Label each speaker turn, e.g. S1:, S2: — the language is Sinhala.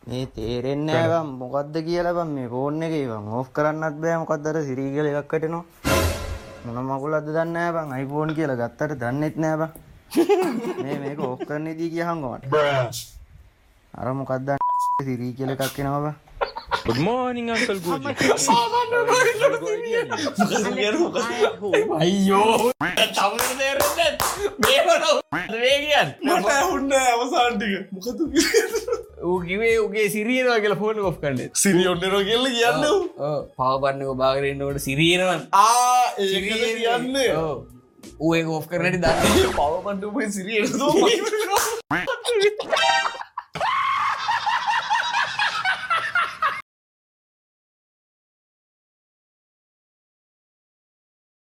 S1: මේ තේරෙන්නේ නැහැ බං මොකද්ද කියලා බං මේ ෆෝන් එකේ බං ඕෆ් කරන්නත් බෑ මොකද්ද අර සිරී කියලා එකක් වැටෙනවා මොන මගුලක්ද දන්නේ නැහැ බං iPhone කියලා ගත්තට දන්නෙත් නැහැ බං මේක ඕෆ් කරන්නේදී කියහන් ගමන් අර මොකද්ද සිරී කියලා එකක් එනවා බං
S2: Good morning Uncle Guji.
S3: අයියෝ තවද තේරෙන්නේ මේ මට හුන්නේ අවසාන ටික මොකද
S4: ඌ කිව්වේ ඌගේ සිරියනවා කියලා ෆෝන් එක ඔෆ් කරන්න.
S3: සිරිය ඔන්නේනවා කියලා කියන්නේ
S4: ඔව් පව බන්න එක බාගෙන ඉන්නකොට සිරියනවා.
S3: ඒකද කියන්නේ
S4: ඔව් ඌ ඒක ඔෆ් කරන්නට දන්නේ
S3: පව බන්න උඹේ සිරිය එනදෝ